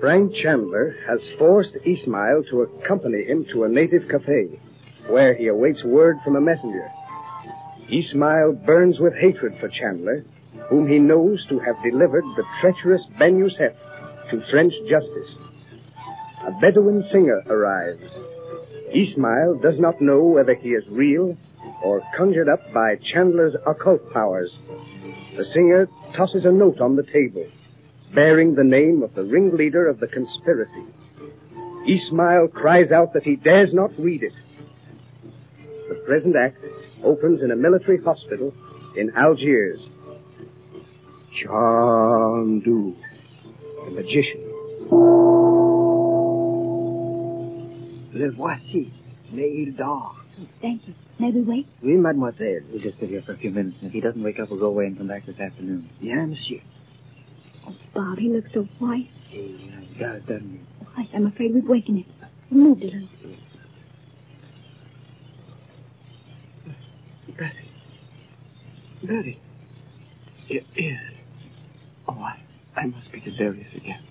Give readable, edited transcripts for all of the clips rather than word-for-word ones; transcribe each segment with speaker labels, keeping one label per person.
Speaker 1: Frank Chandler has forced Ismail to accompany him to a native cafe, where he awaits word from a messenger. Ismail burns with hatred for Chandler, whom he knows to have delivered the treacherous Ben Youssef to French justice. A Bedouin singer arrives. Ismail does not know whether he is real or conjured up by Chandler's occult powers. The singer tosses a note on the table, bearing the name of the ringleader of the conspiracy. Ismail cries out that he dares not read it. The present act opens in a military hospital in Algiers. Chandu, the magician.
Speaker 2: Le voici, mais il dort.
Speaker 3: Thank you. May we wait?
Speaker 2: Oui, mademoiselle.
Speaker 4: We'll just sit here for a few minutes, and if he doesn't wake up, we'll go away and come back this afternoon.
Speaker 2: Bien, monsieur.
Speaker 3: Oh, Bob, he looks so white.
Speaker 4: He does, doesn't he?
Speaker 3: Oh, I'm afraid we've wakened him. We moved a little.
Speaker 2: Betty. It is. Oh, I must be delirious again.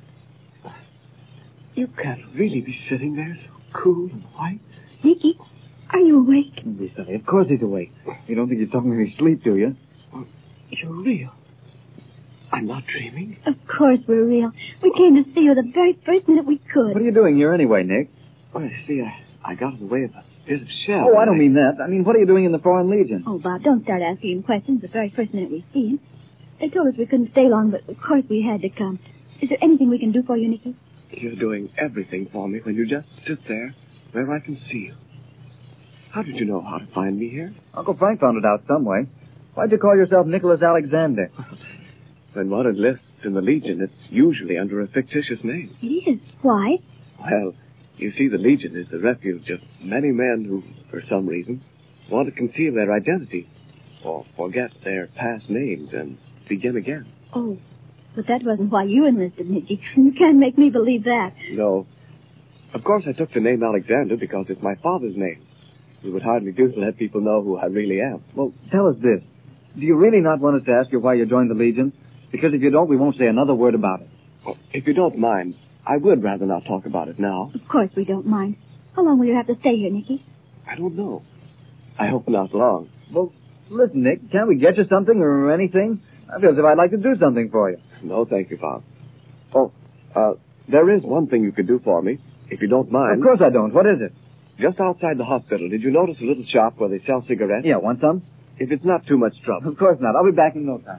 Speaker 2: You can't really be sitting there so cool and white.
Speaker 3: Nicky, are you awake?
Speaker 4: Don't be silly. Of course he's awake. You don't think he's talking in his sleep, do you?
Speaker 2: You're real. I'm not dreaming.
Speaker 3: Of course we're real. We came to see you the very first minute we could.
Speaker 4: What are you doing here anyway, Nick?
Speaker 2: Well, you see, I got in the way of a bit of shell.
Speaker 4: Oh, I don't mean that. I mean, what are you doing in the Foreign Legion?
Speaker 3: Oh, Bob, don't start asking him questions the very first minute we see him. They told us we couldn't stay long, but of course we had to come. Is there anything we can do for you, Nicky?
Speaker 2: You're doing everything for me when you just sit there where I can see you. How did you know how to find me here?
Speaker 4: Uncle Frank found it out some way. Why'd you call yourself Nicholas Alexander?
Speaker 2: When one enlists in the Legion, it's usually under a fictitious name.
Speaker 3: It is. Why?
Speaker 2: Well, you see, the Legion is the refuge of many men who, for some reason, want to conceal their identity or forget their past names and begin again.
Speaker 3: Oh, but that wasn't why you enlisted, Nicky. You can't make me believe that.
Speaker 2: No. Of course, I took the name Alexander because it's my father's name. It would hardly do to let people know who I really am.
Speaker 4: Well, tell us this. Do you really not want us to ask you why you joined the Legion? Because if you don't, we won't say another word about it.
Speaker 2: Well, if you don't mind, I would rather not talk about it now.
Speaker 3: Of course we don't mind. How long will you have to stay here, Nicky?
Speaker 2: I don't know. I hope not long.
Speaker 4: Well, listen, Nick, can't we get you something or anything? I feel as if I'd like to do something for you.
Speaker 2: No, thank you, Bob. Oh, there is one thing you could do for me, if you don't mind.
Speaker 4: Of course I don't. What is it?
Speaker 2: Just outside the hospital, did you notice a little shop where they sell cigarettes?
Speaker 4: Yeah, want some?
Speaker 2: If it's not too much trouble.
Speaker 4: Of course not. I'll be back in no time.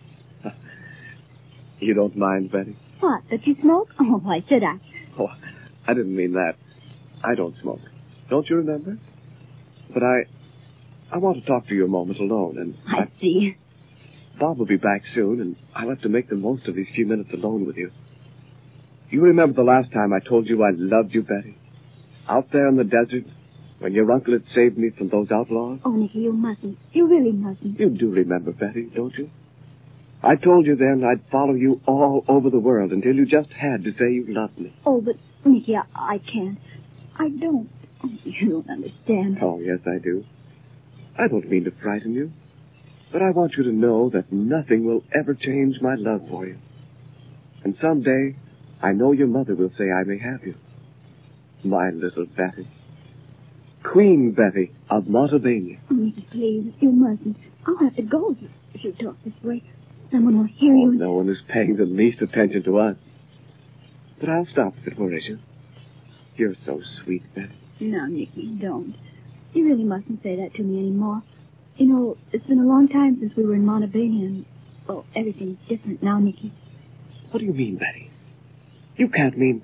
Speaker 2: You don't mind, Betty?
Speaker 3: What, that you smoke? Oh, why should I?
Speaker 2: Oh, I didn't mean that. I don't smoke. Don't you remember? But I want to talk to you a moment alone, and...
Speaker 3: I see.
Speaker 2: Bob will be back soon, and I'll have to make the most of these few minutes alone with you. You remember the last time I told you I loved you, Betty? Out there in the desert, when your uncle had saved me from those outlaws?
Speaker 3: Oh, Nicky, you mustn't. You really mustn't.
Speaker 2: You do remember, Betty, don't you? I told you then I'd follow you all over the world until you just had to say you loved me.
Speaker 3: Oh, but, Nicky, I can't. I don't. Oh, you don't understand.
Speaker 2: Oh, yes, I do. I don't mean to frighten you, but I want you to know that nothing will ever change my love for you. And someday, I know your mother will say I may have you. My little Betty. Queen Betty of Montalbania.
Speaker 3: Oh, Nicky, please, you mustn't. I'll have to go if you talk this way. Someone will hear you.
Speaker 2: No one is paying the least attention to us. But I'll stop if it worries you. You're so sweet, Betty.
Speaker 3: No, Nicky, don't. You really mustn't say that to me anymore. You know, it's been a long time since we were in Montalbania, and, well, everything's different now, Nicky.
Speaker 2: What do you mean, Betty? You can't mean...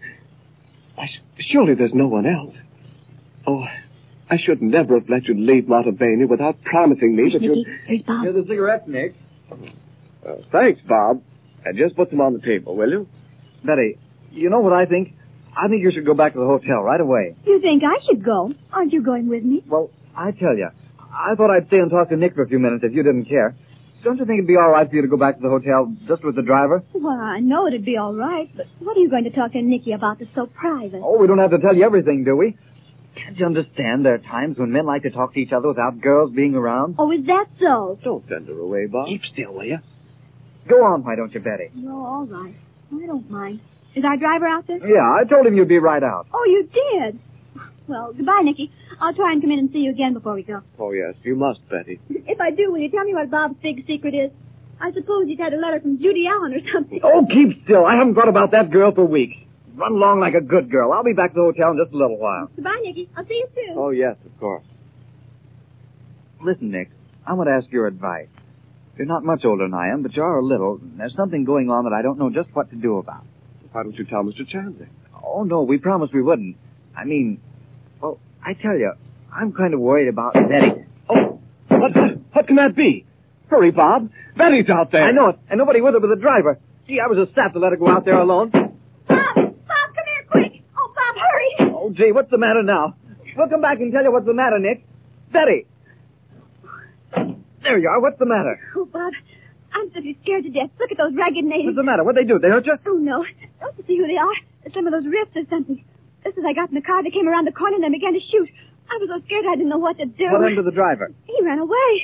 Speaker 2: surely there's no one else. Oh, I should never have let you leave Montalbania without promising me that
Speaker 3: Nicky, here's Bob.
Speaker 4: Here's the cigarettes, Nick.
Speaker 2: Thanks, Bob. And just put them on the table, will you?
Speaker 4: Betty, you know what I think? I think you should go back to the hotel right away.
Speaker 3: You think I should go? Aren't you going with me?
Speaker 4: Well, I tell you, I thought I'd stay and talk to Nick for a few minutes if you didn't care. Don't you think it'd be all right for you to go back to the hotel just with the driver?
Speaker 3: Well, I know it'd be all right, but what are you going to talk to Nicky about that's so private?
Speaker 4: Oh, we don't have to tell you everything, do we? Can't you understand there are times when men like to talk to each other without girls being around?
Speaker 3: Oh, is that so?
Speaker 2: Don't send her away, Bob.
Speaker 4: Keep still, will you? Go on, why don't you, Betty?
Speaker 3: No, all right. I don't mind. Is our driver out there?
Speaker 4: Yeah, I told him you'd be right out.
Speaker 3: Oh, you did? Well, goodbye, Nicky. I'll try and come in and see you again before we go.
Speaker 2: Oh, yes, you must, Betty.
Speaker 3: If I do, will you tell me what Bob's big secret is? I suppose he's had a letter from Judy Allen or something.
Speaker 4: Oh, keep still. I haven't thought about that girl for weeks. Run along like a good girl. I'll be back to the hotel in just a little while.
Speaker 3: Goodbye, Nicky. I'll see you soon.
Speaker 2: Oh, yes, of course.
Speaker 4: Listen, Nick, I want to ask your advice. You're not much older than I am, but you are a little. There's something going on that I don't know just what to do about.
Speaker 2: Why don't you tell Mr. Chandler?
Speaker 4: Oh, no, we promised we wouldn't. I mean, well, I tell you, I'm kind of worried about Betty.
Speaker 2: Oh, what can that be? Hurry, Bob. Betty's out there.
Speaker 4: I know it, and nobody with her but the driver. Gee, I was a sap to let her go out there alone.
Speaker 3: Bob, come here quick. Oh, Bob, hurry.
Speaker 4: Oh, gee, what's the matter now? We'll come back and tell you what's the matter, Nick. Betty. There you are. What's the matter?
Speaker 3: Oh, Bob, I'm simply scared to death. Look at those ragged natives.
Speaker 4: What's the matter? What'd they do? They hurt you?
Speaker 3: Oh, no. Don't you see who they are? Some of those rifts or something. Just as I got in the car, they came around the corner and they began to shoot. I was so scared I didn't know what to do.
Speaker 4: What happened to the driver?
Speaker 3: He ran away.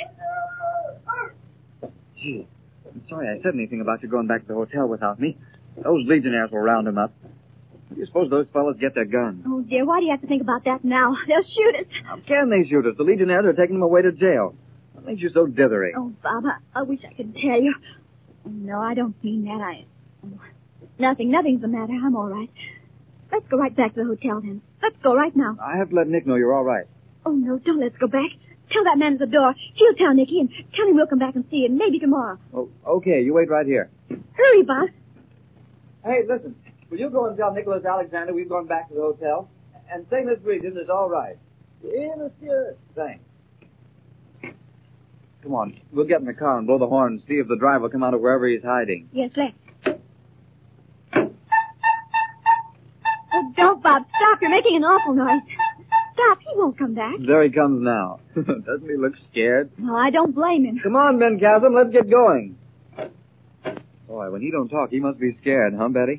Speaker 4: Gee, I'm sorry I said anything about you going back to the hotel without me. Those Legionnaires will round him up. How do you suppose those fellas get their guns?
Speaker 3: Oh, dear, why do you have to think about that now? They'll shoot us.
Speaker 4: How can they shoot us? The Legionnaires are taking them away to jail. What makes you so dithery?
Speaker 3: Oh, Bob, I wish I could tell you. Oh, no, I don't mean that. Nothing's the matter. I'm all right. Let's go right back to the hotel, then. Let's go right now.
Speaker 4: I have to let Nick know you're all right.
Speaker 3: Oh, no, don't let's go back. Tell that man at the door. He'll tell Nicky, and tell him we'll come back and see him, maybe tomorrow.
Speaker 4: Oh, okay. You wait right here.
Speaker 3: Hurry, Bob.
Speaker 4: Hey, listen. Will you go and tell Nicholas Alexander we've gone back to the hotel? And say Miss Regan is all right. Oui, monsieur. Thanks. Come on. We'll get in the car and blow the horn and see if the driver will come out of wherever he's hiding.
Speaker 3: Yes, let's. Oh, don't, Bob. Stop. You're making an awful noise. Stop. He won't come back.
Speaker 4: There he comes now. Doesn't he look scared?
Speaker 3: No, I don't blame him.
Speaker 4: Come on, Ben Chasm. Let's get going. Boy, when he don't talk, he must be scared, huh, Betty?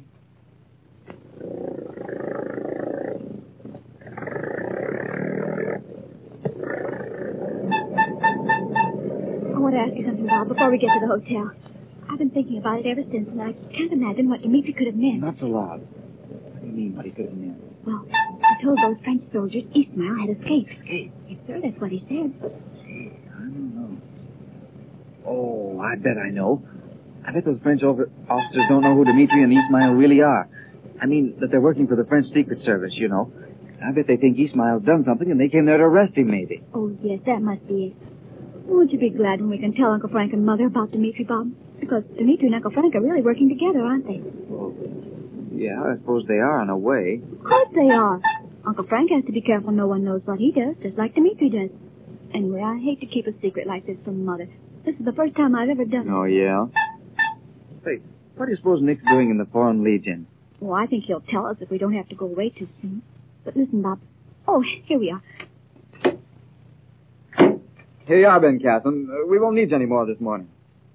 Speaker 3: I want to ask you something, Bob, before we get to the hotel. I've been thinking about it ever since, and I can't imagine what Dimitri could have meant.
Speaker 4: Not so loud. What do you mean, what he could have meant?
Speaker 3: Well, he told those French soldiers Ismail had escaped.
Speaker 4: Escape?
Speaker 3: Yes, sir, that's what he said.
Speaker 4: I don't know. Oh, I bet I know. I bet those French officers don't know who Dimitri and Ismail really are. I mean, that they're working for the French Secret Service, you know. I bet they think Ismail's done something and they came there to arrest him, maybe.
Speaker 3: Oh, yes, that must be it. Won't you be glad when we can tell Uncle Frank and Mother about Dimitri, Bob? Because Dimitri and Uncle Frank are really working together, aren't they?
Speaker 4: Well, yeah, I suppose they are in a way.
Speaker 3: Of course they are. Uncle Frank has to be careful no one knows what he does, just like Dimitri does. Anyway, I hate to keep a secret like this from Mother. This is the first time I've ever done it.
Speaker 4: Oh, yeah? Say, what do you suppose Nick's doing in the Foreign Legion?
Speaker 3: Well, I think he'll tell us if we don't have to go away too soon. But listen, Bob. Oh, here we are.
Speaker 4: Here you are, Ben Casson. We won't need you any more this morning.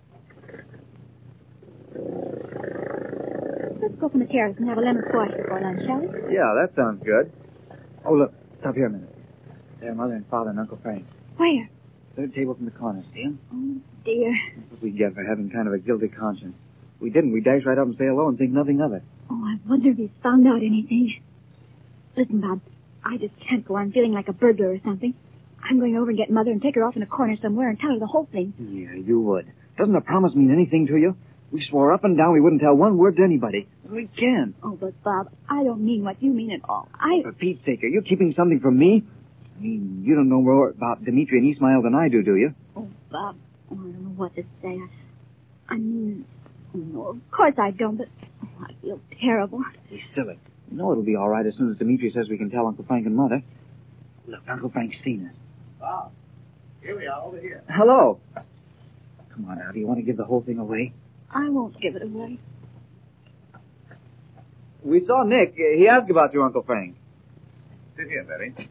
Speaker 3: Let's go from the terrace and have a lemon squash before lunch, shall we?
Speaker 4: Yeah, that sounds good. Oh, look. Stop here a minute. There, Mother and Father and Uncle Frank.
Speaker 3: Where?
Speaker 4: Third table from the corner. See him?
Speaker 3: Oh, dear.
Speaker 4: That's what we get for having kind of a guilty conscience. We didn't. We dash right up and say hello and think nothing of it.
Speaker 3: Oh, I wonder if he's found out anything. Listen, Bob. I just can't go on feeling like a burglar or something. I'm going over and get Mother and take her off in a corner somewhere and tell her the whole thing.
Speaker 4: Yeah, you would. Doesn't a promise mean anything to you? We swore up and down we wouldn't tell one word to anybody. We can.
Speaker 3: Oh, but Bob, I don't mean what you mean at all.
Speaker 4: For Pete's sake, are you keeping something from me? I mean, you don't know more about Dimitri and Ismail than I do you?
Speaker 3: Oh, Bob, I don't know what to say. I mean, no, of course I don't, but I feel terrible.
Speaker 4: He's silly. You know it'll be all right as soon as Dimitri says we can tell Uncle Frank and Mother. Look, Uncle Frank's seen us.
Speaker 1: Bob, here we are, over here.
Speaker 4: Hello. Come on now, do you want to give the whole thing away?
Speaker 3: I won't give it away.
Speaker 4: We saw Nick. He asked about you, Uncle Frank.
Speaker 5: Sit here, Betty.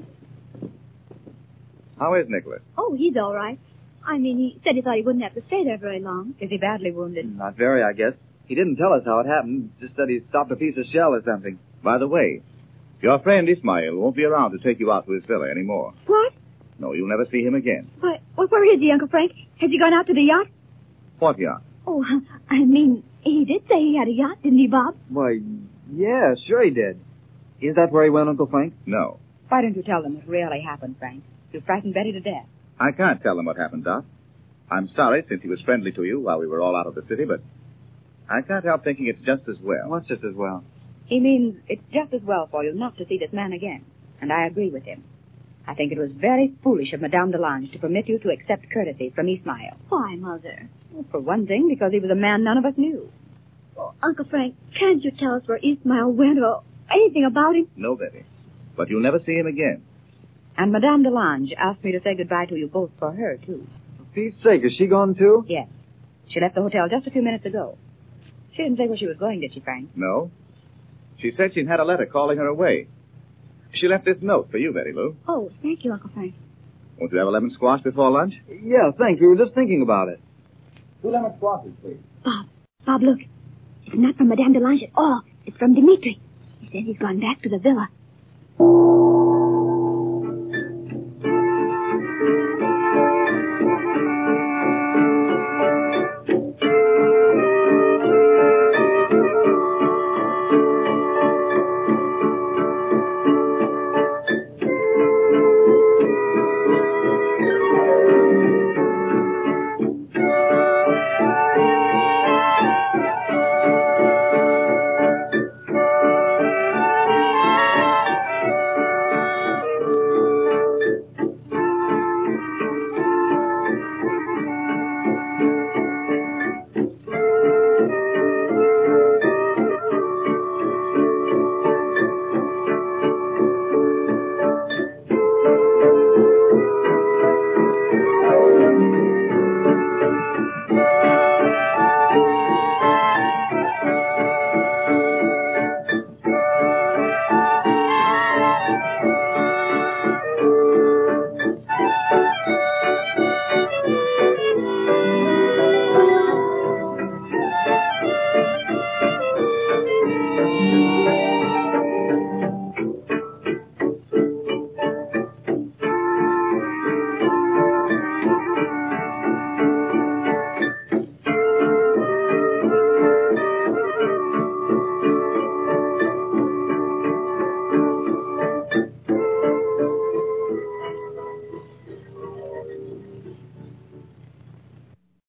Speaker 5: How is Nicholas?
Speaker 3: Oh, he's all right. I mean, he said he thought he wouldn't have to stay there very long. Is he badly wounded?
Speaker 4: Not very, I guess. He didn't tell us how it happened. Just said he stopped a piece of shell or something.
Speaker 5: By the way, your friend Ismail won't be around to take you out to his villa anymore.
Speaker 3: What?
Speaker 5: No, you'll never see him again.
Speaker 3: Where is he, Uncle Frank? Has he gone out to the yacht?
Speaker 5: What yacht?
Speaker 3: Oh, I mean, He did say he had a yacht, didn't he, Bob?
Speaker 4: Why, yeah, sure he did. Is that where he went, Uncle Frank?
Speaker 5: No.
Speaker 6: Why don't you tell them what really happened, Frank? You frightened Betty to death.
Speaker 5: I can't tell them what happened, Doc. I'm sorry since he was friendly to you while we were all out of the city, but I can't help thinking it's just as well.
Speaker 4: What's just as well?
Speaker 6: He means it's just as well for you not to see this man again. And I agree with him. I think it was very foolish of Madame Delange to permit you to accept courtesies from Ismail.
Speaker 3: Why, Mother?
Speaker 6: Well, for one thing, because he was a man none of us knew.
Speaker 3: Oh, Uncle Frank, can't you tell us where Ismail went or anything about him?
Speaker 5: No, Betty. But you'll never see him again.
Speaker 6: And Madame Delange asked me to say goodbye to you both for her, too.
Speaker 4: For Pete's sake, is she gone too?
Speaker 6: Yes. She left the hotel just a few minutes ago. She didn't say where she was going, did she, Frank?
Speaker 5: No. She said she'd had a letter calling her away. She left this note for you, Betty Lou.
Speaker 3: Oh, thank you, Uncle Frank.
Speaker 5: Won't you have a lemon squash before lunch?
Speaker 4: Yeah, thanks. We were just thinking about it.
Speaker 5: 2 lemon squashes, please.
Speaker 3: Bob, look. It's not from Madame Delange at all. It's from Dimitri. He says he's gone back to the villa.